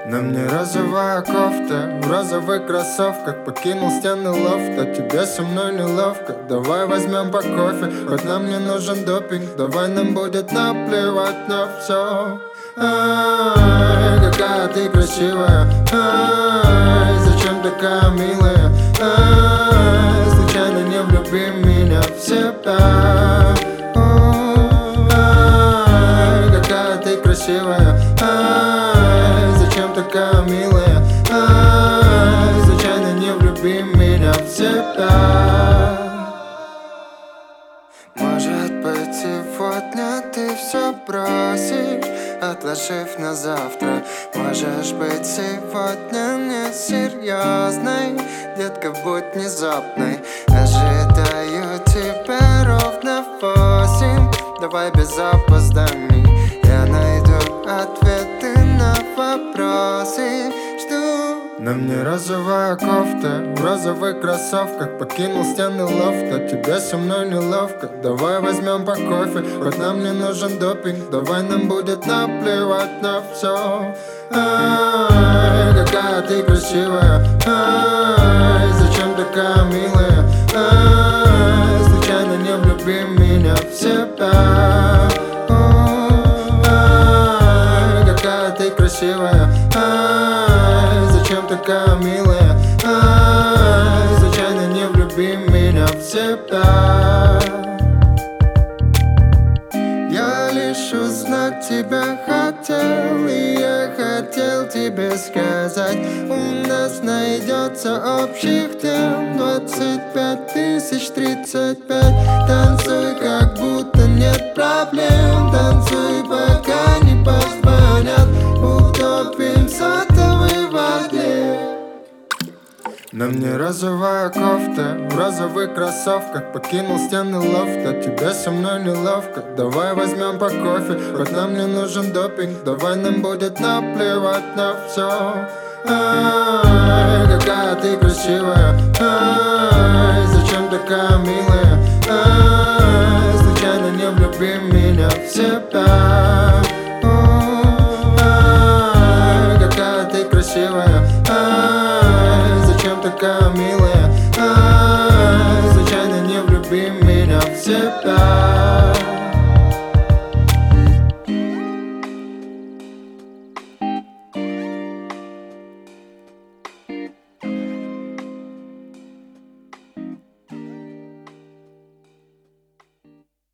На мне розовая кофта, в розовых кроссовках. Покинул стены лофта, тебе со мной неловко. Давай возьмем по кофе, хоть нам не нужен допинг. Давай нам будет наплевать на все. Ай, какая ты красивая. Ай, зачем такая милая. Ай, случайно не влюби меня в себя. Ай, какая ты красивая. Ай, зачем такая милая. Ай, случайно не влюби меня в себя. Может быть, сегодня ты все бросишь, отложив на завтра. Можешь быть сегодня не серьезной, детка, будь внезапной. Ожидаю тебя ровно в 8. Давай без опозданий. Я найду ответы на вопросы. Жду. На мне розовая кофта, в розовых кроссовках. Покинул стены лофта, тебе со мной неловко. Давай возьмем по кофе, хоть нам не нужен допинг. Давай нам будет наплевать на все. Ай, какая ты красивая. Ай, зачем такая милая. Ай, случайно не влюби меня в себя. Ай, какая ты красивая. Ай, зачем такая милая. Ай, случайно не влюби меня в себя. Я лишь узнать тебя хотел, и я хотел тебе сказать: у нас найдется общих тем 25 035. Танцуй, как будто нет проблем. Танцуй, пока не позвонят. Утопим сотовый в воде. На мне розовая кофта, в розовых кроссовках. Покинул стены лофта, тебе со мной неловко. Давай возьмем по кофе, хоть нам не нужен допинг. Давай нам будет наплевать на все. Ай, какая ты красивая. Ай, зачем такая милая. Ай, случайно не влюби меня в себя.